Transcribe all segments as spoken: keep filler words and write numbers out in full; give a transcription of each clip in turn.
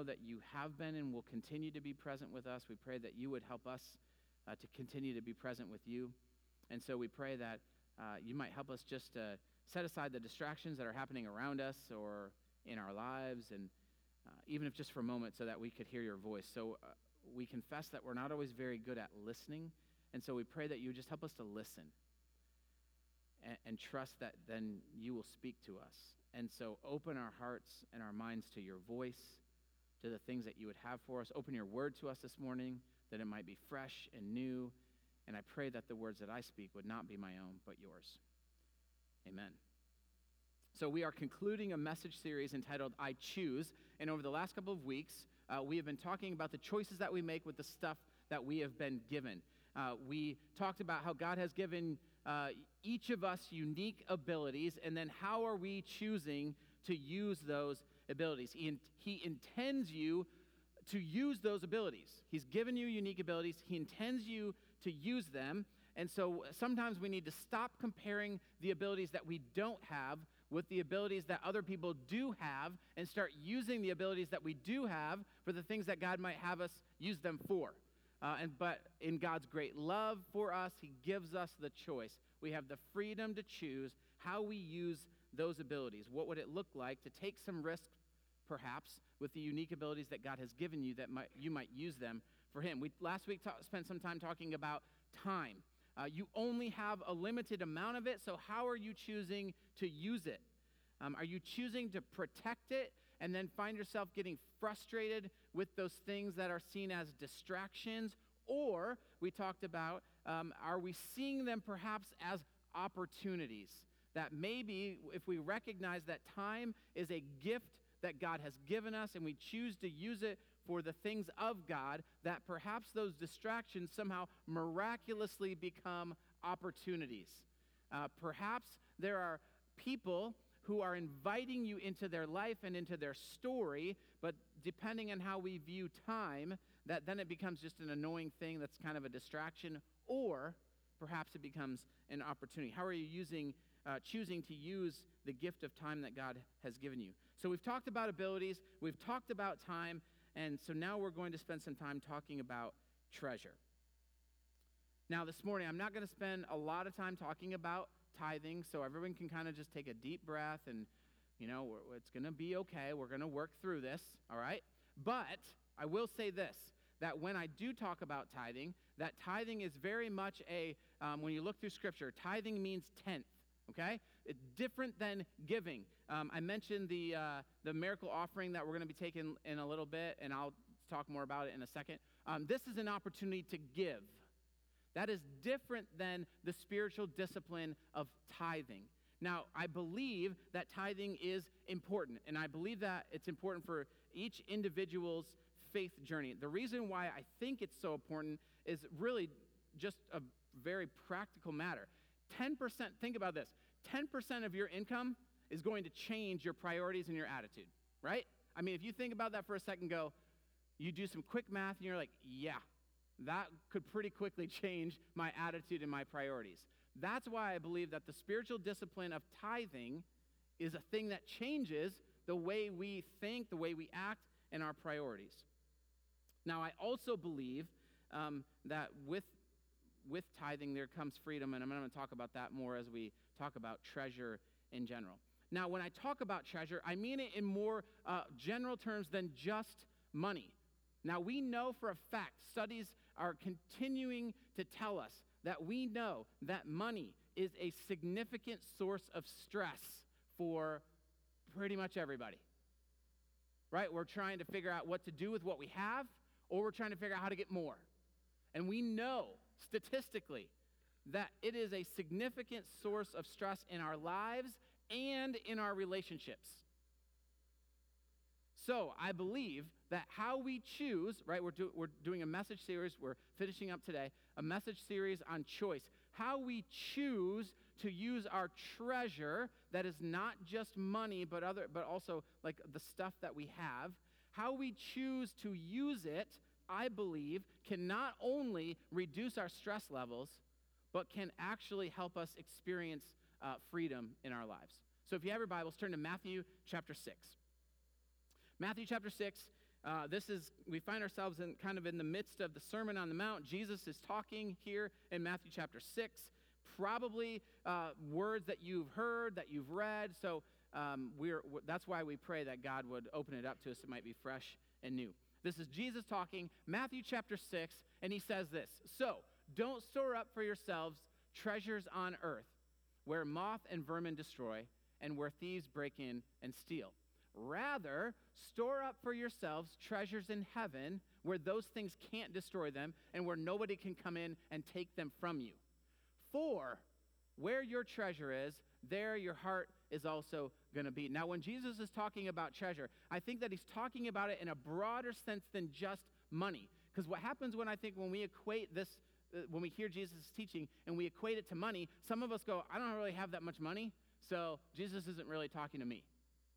know that you have been and will continue to be present with us. We pray that you would help us uh, to continue to be present with you. And so we pray that uh, you might help us just to set aside the distractions that are happening around us or in our lives, and uh, even if just for a moment, so that we could hear your voice. So uh, we confess that we're not always very good at listening, and so we pray that you would just help us to listen and, and trust that then you will speak to us. And so open our hearts and our minds to your voice, to the things that you would have for us. Open your word to us this morning, that it might be fresh and new. And I pray that the words that I speak would not be my own, but yours. Amen. So we are concluding a message series entitled I Choose. And over the last couple of weeks, uh, we have been talking about the choices that we make with the stuff that we have been given. Uh, we talked about how God has given uh, each of us unique abilities, and then how are we choosing to use those abilities. He, in, he intends you to use those abilities. He's given you unique abilities. He intends you to use them. And so sometimes we need to stop comparing the abilities that we don't have with the abilities that other people do have, and start using the abilities that we do have for the things that God might have us use them for. Uh, and but in God's great love for us, he gives us the choice. We have the freedom to choose how we use those abilities. What would it look like to take some risk, perhaps, with the unique abilities that God has given you, that might, you might use them for him. We last week ta- spent some time talking about time. Uh, you only have a limited amount of it, so how are you choosing to use it? Um, are you choosing to protect it and then find yourself getting frustrated with those things that are seen as distractions? Or, we talked about, um, are we seeing them perhaps as opportunities? That maybe if we recognize that time is a gift that God has given us, and we choose to use it for the things of God, that perhaps those distractions somehow miraculously become opportunities. Uh, perhaps there are people who are inviting you into their life and into their story, but depending on how we view time, that then it becomes just an annoying thing that's kind of a distraction, or perhaps it becomes an opportunity. How are you using Uh, choosing to use the gift of time that God has given you? So we've talked about abilities, we've talked about time, and so now we're going to spend some time talking about treasure. Now this morning, I'm not going to spend a lot of time talking about tithing, so everyone can kind of just take a deep breath and, you know, we're, it's going to be okay. We're going to work through this, all right? But I will say this, that when I do talk about tithing, that tithing is very much a, um, when you look through Scripture, tithing means tenth. Okay? It's different than giving. Um, I mentioned the uh, the miracle offering that we're going to be taking in a little bit, and I'll talk more about it in a second. Um, this is an opportunity to give. That is different than the spiritual discipline of tithing. Now, I believe that tithing is important, and I believe that it's important for each individual's faith journey. The reason why I think it's so important is really just a very practical matter. ten percent, think about this, ten percent of your income is going to change your priorities and your attitude, right? I mean, if you think about that for a second, go, you do some quick math, and you're like, yeah, that could pretty quickly change my attitude and my priorities. That's why I believe that the spiritual discipline of tithing is a thing that changes the way we think, the way we act, and our priorities. Now, I also believe um, that with With tithing, there comes freedom, and I'm going to talk about that more as we talk about treasure in general. Now, when I talk about treasure, I mean it in more uh, general terms than just money. Now, we know for a fact, studies are continuing to tell us that we know that money is a significant source of stress for pretty much everybody. Right? We're trying to figure out what to do with what we have, or we're trying to figure out how to get more. And we know statistically that it is a significant source of stress in our lives and in our relationships. So I believe that how we choose, right, we're, do, we're doing a message series, we're finishing up today, a message series on choice. How we choose to use our treasure that is not just money, but other, but also like the stuff that we have. How we choose to use it, I believe, can not only reduce our stress levels, but can actually help us experience uh, freedom in our lives. So if you have your Bibles, turn to Matthew chapter six. Matthew chapter six, Uh, this is, we find ourselves in kind of in the midst of the Sermon on the Mount. Jesus is talking here in Matthew chapter six, probably uh, words that you've heard, that you've read. So um, we're, that's why we pray that God would open it up to us. It might be fresh and new. This is Jesus talking, Matthew chapter six, and he says this, "So don't store up for yourselves treasures on earth, where moth and vermin destroy, and where thieves break in and steal. Rather, store up for yourselves treasures in heaven, where those things can't destroy them, and where nobody can come in and take them from you. For where your treasure is, there your heart is also going to be." Now, when Jesus is talking about treasure, I think that he's talking about it in a broader sense than just money. Because what happens when I think when we equate this, uh, when we hear Jesus' teaching and we equate it to money, some of us go, "I don't really have that much money, so Jesus isn't really talking to me."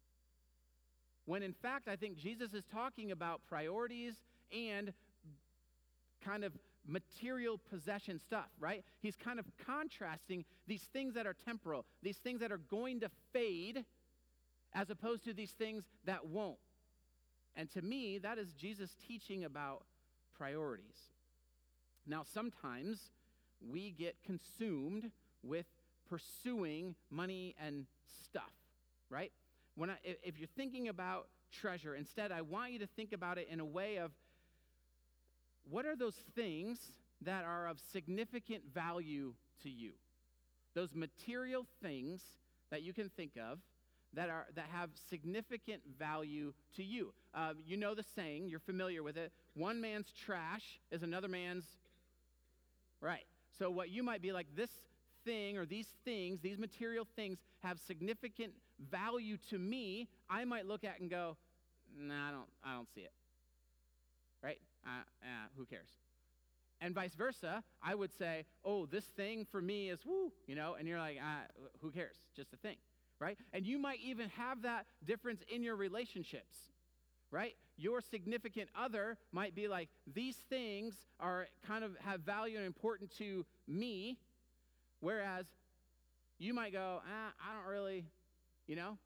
When in fact, I think Jesus is talking about priorities and kind of material possession stuff, right? He's kind of contrasting these things that are temporal, these things that are going to fade, as opposed to these things that won't. And to me, that is Jesus teaching about priorities. Now, sometimes we get consumed with pursuing money and stuff, right? When I, if you're thinking about treasure, instead, I want you to think about it in a way of, what are those things that are of significant value to you? Those material things that you can think of that are that have significant value to you. Uh, you know the saying, you're familiar with it, one man's trash is another man's, right. So what you might be like, this thing or these things, these material things have significant value to me, I might look at and go, nah, I don't, I don't see it, right? Uh, uh, who cares? And vice versa, I would say, oh, this thing for me is woo, you know, and you're like, uh, who cares? Just a thing, right? And you might even have that difference in your relationships, right? Your significant other might be like, these things are kind of have value and important to me, whereas you might go, ah, I don't really, you know?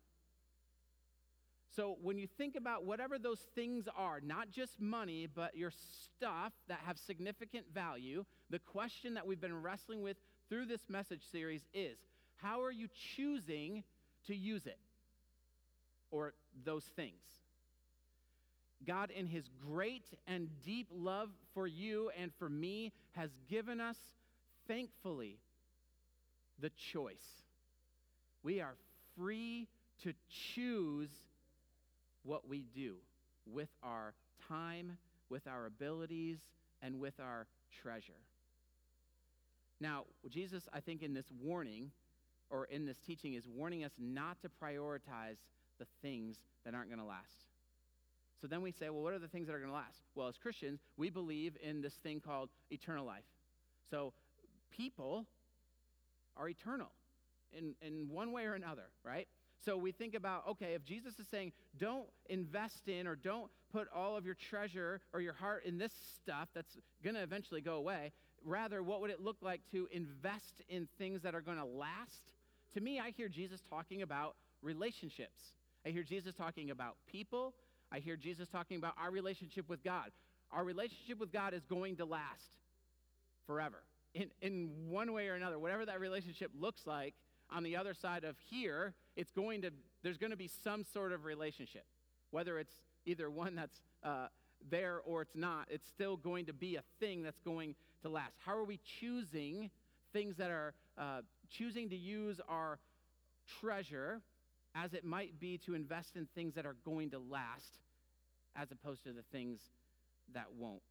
So when you think about whatever those things are, not just money, but your stuff that have significant value, the question that we've been wrestling with through this message series is, how are you choosing to use it? Or those things? God, in his great and deep love for you and for me, has given us, thankfully, the choice. We are free to choose what we do with our time, with our abilities, and with our treasure. Now, Jesus, I think in this warning, or in this teaching, is warning us not to prioritize the things that aren't going to last. So then we say, well, what are the things that are going to last? Well, as Christians, we believe in this thing called eternal life. So people are eternal in, in one way or another, right? So we think about, okay, if Jesus is saying, don't invest in or don't put all of your treasure or your heart in this stuff that's going to eventually go away, rather, what would it look like to invest in things that are going to last? To me, I hear Jesus talking about relationships. I hear Jesus talking about people. I hear Jesus talking about our relationship with God. Our relationship with God is going to last forever. In, in one way or another, whatever that relationship looks like, on the other side of here, it's going to, there's going to be some sort of relationship. Whether it's either one that's uh, there or it's not, it's still going to be a thing that's going to last. How are we choosing things that are, uh, choosing to use our treasure as it might be to invest in things that are going to last as opposed to the things that won't?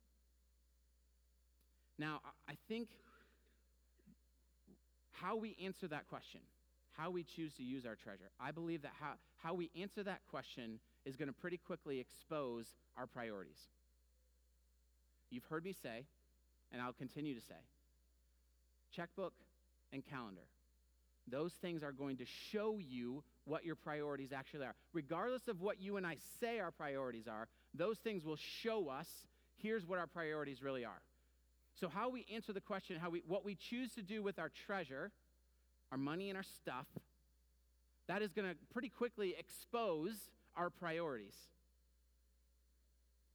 Now, I think how we answer that question, how we choose to use our treasure, I believe that how, how we answer that question is going to pretty quickly expose our priorities. You've heard me say, and I'll continue to say, checkbook and calendar. Those things are going to show you what your priorities actually are. Regardless of what you and I say our priorities are, those things will show us, here's what our priorities really are. So how we answer the question, how we what we choose to do with our treasure, our money and our stuff, that is going to pretty quickly expose our priorities.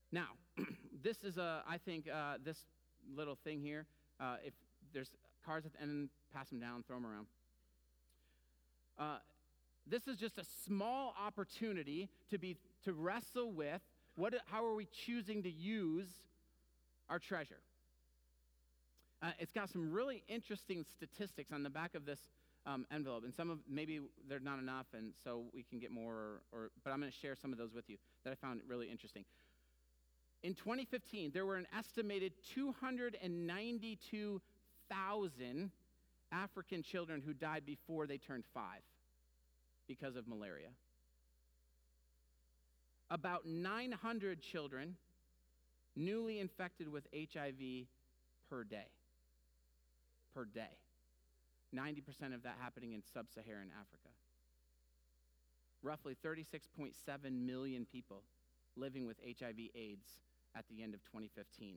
Now, this is a, I think uh, this little thing here, uh, if there's cards at the end, pass them down, throw them around. Uh, this is just a small opportunity to be to wrestle with what, how are we choosing to use our treasure. Uh, it's got some really interesting statistics on the back of this um, envelope, and some of maybe they're not enough, and so we can get more. Or, or but I'm going to share some of those with you that I found really interesting. In twenty fifteen, there were an estimated two hundred ninety-two thousand African children who died before they turned five because of malaria. About nine hundred children newly infected with H I V per day. Per day. ninety percent of that happening in sub-Saharan Africa. Roughly thirty-six point seven million people living with H I V AIDS at the end of twenty fifteen.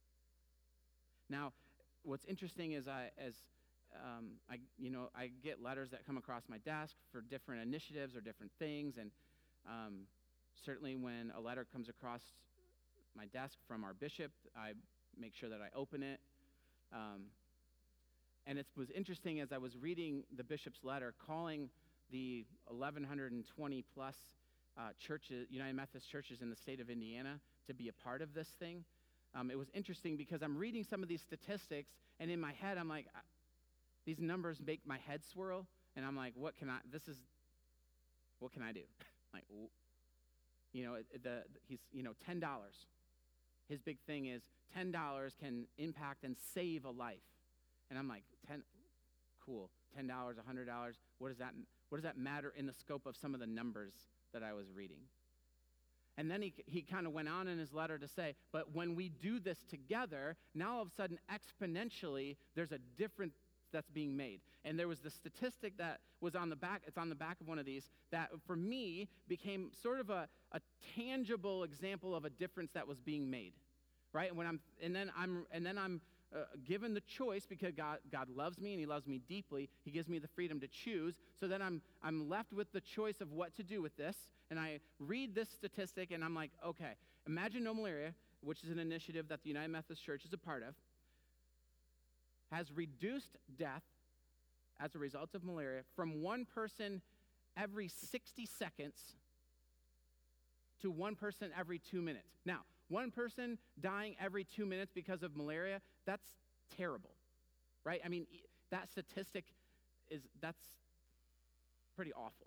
Now, what's interesting is I, as um, I, you know, I get letters that come across my desk for different initiatives or different things, and um, certainly when a letter comes across my desk from our bishop, I make sure that I open it. Um, and it was interesting as I was reading the bishop's letter, calling the eleven twenty plus uh, churches, United Methodist churches in the state of Indiana to be a part of this thing. Um, it was interesting because I'm reading some of these statistics, and in my head, I'm like, these numbers make my head swirl, and I'm like, what can I, this is, what can I do? Like, you know, the, he's, you know, ten dollars. His big thing is ten dollars can impact and save a life. And I'm like, ten, cool, ten dollars, one hundred dollars, what does that, what does that matter in the scope of some of the numbers that I was reading? And then he, he kind of went on in his letter to say, but when we do this together, now all of a sudden, exponentially, there's a difference that's being made. And there was the statistic that was on the back, it's on the back of one of these, that for me became sort of a, a tangible example of a difference that was being made, right? And when I'm, and then I'm, and then I'm uh, given the choice because God, God loves me and He loves me deeply. He gives me the freedom to choose. So then I'm, I'm left with the choice of what to do with this. And I read this statistic and I'm like, okay, imagine No Malaria, which is an initiative that the United Methodist Church is a part of, has reduced death as a result of malaria from one person every sixty seconds to one person every two minutes. Now, one person dying every two minutes because of malaria, that's terrible, right? I mean, that statistic is, that's pretty awful.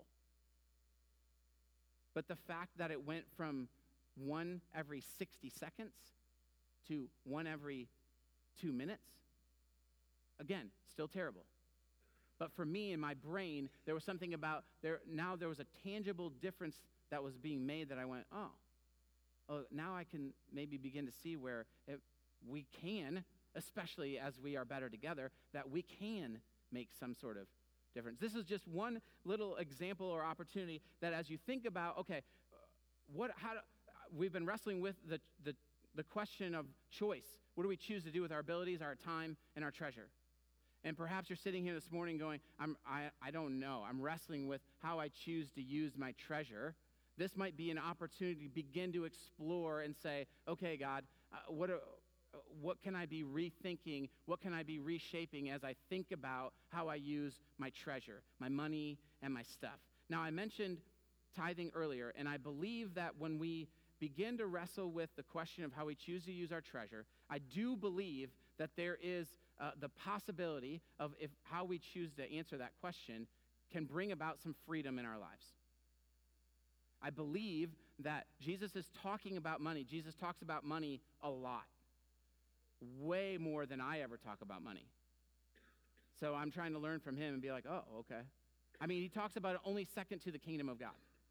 But the fact that it went from one every sixty seconds to one every two minutes, again, still terrible. But for me, in my brain, there was something about, there. now there was a tangible difference that was being made that I went, oh, oh now I can maybe begin to see where it, we can, especially as we are better together, that we can make some sort of difference. This is just one little example or opportunity that as you think about, okay, what, how do, we've been wrestling with the, the, the question of choice. What do we choose to do with our abilities, our time, and our treasure? And perhaps you're sitting here this morning going, I'm, I, I don't know. I'm wrestling with how I choose to use my treasure. This might be an opportunity to begin to explore and say, okay, God, uh, what, are, uh, what can I be rethinking? What can I be reshaping as I think about how I use my treasure, my money, and my stuff? Now, I mentioned tithing earlier, and I believe that when we begin to wrestle with the question of how we choose to use our treasure, I do believe that there is uh, the possibility of if how we choose to answer that question can bring about some freedom in our lives. I believe that Jesus is talking about money. Jesus talks about money a lot, way more than I ever talk about money. So I'm trying to learn from him and be like, oh, okay. I mean, he talks about it only second to the kingdom of God.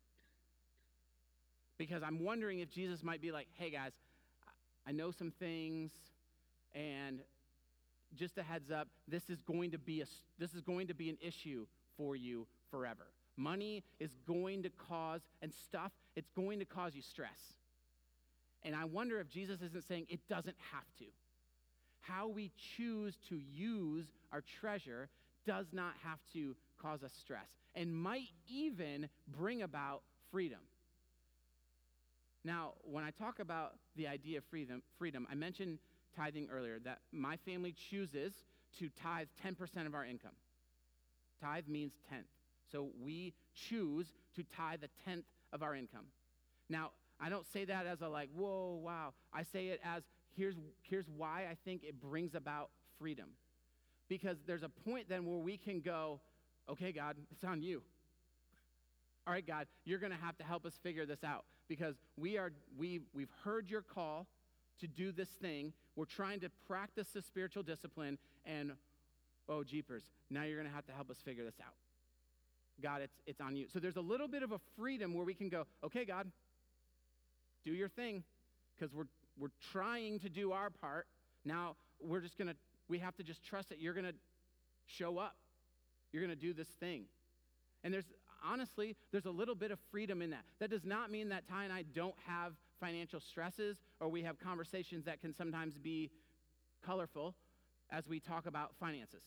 Because I'm wondering if Jesus might be like, hey, guys, I know some things, and just a heads up, this is going to be a, this is going to be an issue for you forever. Money is going to cause, and stuff, it's going to cause you stress. And I wonder if Jesus isn't saying it doesn't have to. How we choose to use our treasure does not have to cause us stress and might even bring about freedom. Now, when I talk about the idea of freedom, freedom, I mentioned tithing earlier, that my family chooses to tithe ten percent of our income. Tithe means tenth. So we choose to tithe a tenth of our income. Now, I don't say that as a like, whoa, wow. I say it as, here's, here's why I think it brings about freedom. Because there's a point then where we can go, okay, God, it's on you. All right, God, you're going to have to help us figure this out because we are, we, we've heard your call to do this thing. We're trying to practice the spiritual discipline, and, oh, jeepers, now you're going to have to help us figure this out. God, it's, it's on you. So there's a little bit of a freedom where we can go, okay, God, do your thing because we're, we're trying to do our part. Now we're just going to, we have to just trust that you're going to show up. You're going to do this thing. And there's, honestly, there's a little bit of freedom in that. That does not mean that Ty and I don't have financial stresses or we have conversations that can sometimes be colorful as we talk about finances.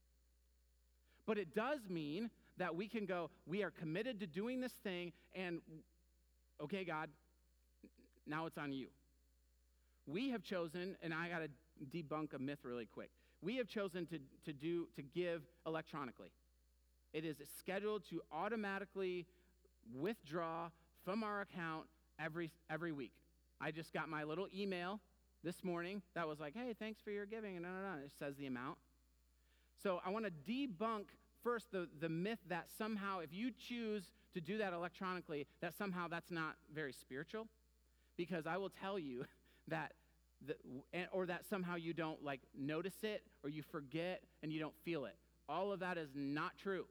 But it does mean that we can go, we are committed to doing this thing, and okay, God, now it's on you. We have chosen, and I got to debunk a myth really quick. We have chosen to, to do to give electronically. It is scheduled to automatically withdraw from our account every every week. I just got my little email this morning that was like, hey, thanks for your giving, and no, no, no, it says the amount. So I want to debunk first the, the myth that somehow if you choose to do that electronically, that somehow that's not very spiritual. Because I will tell you that, the, or that somehow you don't like notice it, or you forget and you don't feel it. All of that is not true.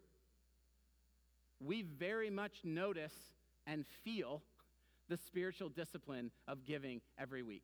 We very much notice and feel the spiritual discipline of giving every week.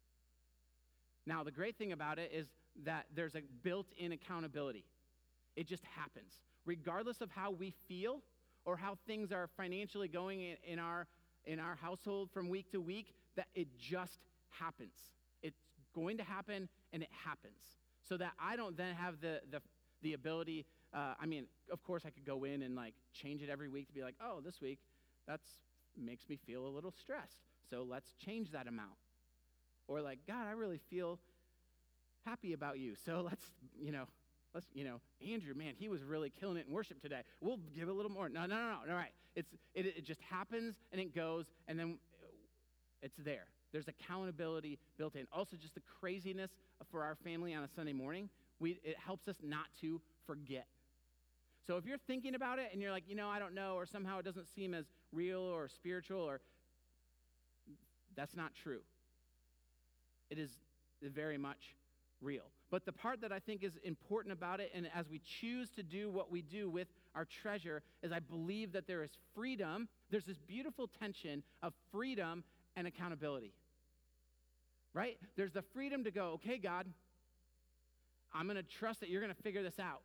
Now, the great thing about it is that there's a built-in accountability. It just happens. Regardless of how we feel or how things are financially going in, in our in our household from week to week, that it just happens. It's going to happen, and it happens. So that I don't then have the the, the ability, uh, I mean, of course I could go in and like change it every week to be like, oh, this week, that's makes me feel a little stressed. So let's change that amount. Or like, God, I really feel happy about you. So let's, you know, let's, you know, Andrew, man, he was really killing it in worship today. We'll give a little more. No, no, no, no, all right. It's, it, it just happens, and it goes, and then it's there. There's accountability built in. Also, just the craziness for our family on a Sunday morning, we, it helps us not to forget. So if you're thinking about it, and you're like, you know, I don't know, or somehow it doesn't seem as real or spiritual, or that's not true. It is very much real. But the part that I think is important about it, and as we choose to do what we do with our treasure, is I believe that there is freedom. There's this beautiful tension of freedom and accountability. Right? There's the freedom to go, okay, God, I'm going to trust that you're going to figure this out.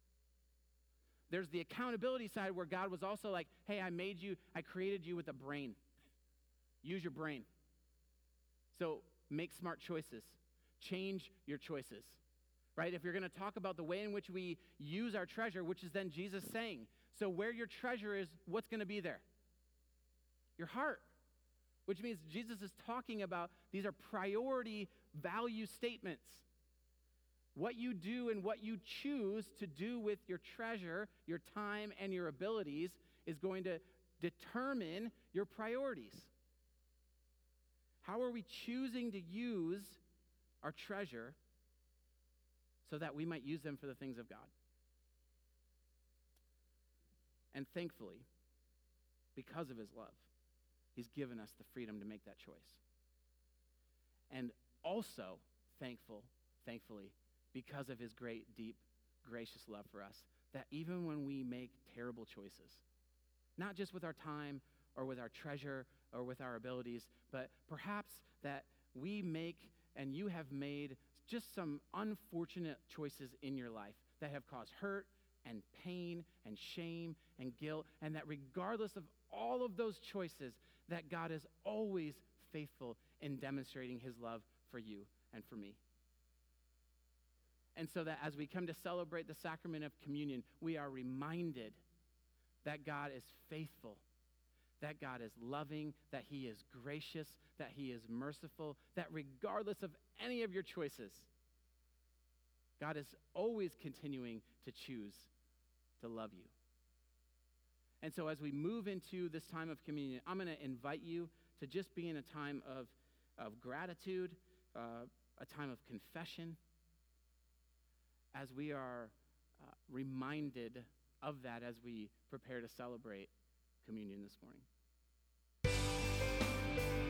There's the accountability side where God was also like, hey, I made you, I created you with a brain. Use your brain. So make smart choices. Change your choices, right? If you're going to talk about the way in which we use our treasure, which is then Jesus saying, so where your treasure is, what's going to be there? Your heart, which means Jesus is talking about these are priority value statements. What you do and what you choose to do with your treasure, your time, and your abilities is going to determine your priorities. How are we choosing to use our treasure so that we might use them for the things of God? And thankfully, because of his love, he's given us the freedom to make that choice. And also, thankful, thankfully, because of his great, deep, gracious love for us, that even when we make terrible choices, not just with our time or with our treasure or with our abilities, but perhaps that we make and you have made just some unfortunate choices in your life that have caused hurt and pain and shame and guilt, and that regardless of all of those choices, that God is always faithful in demonstrating his love for you and for me. And so that as we come to celebrate the sacrament of communion, we are reminded that God is faithful, that God is loving, that he is gracious, that he is merciful, that regardless of any of your choices, God is always continuing to choose to love you. And so as we move into this time of communion, I'm going to invite you to just be in a time of, of gratitude, uh, a time of confession, as we are uh, reminded of that as we prepare to celebrate communion this morning.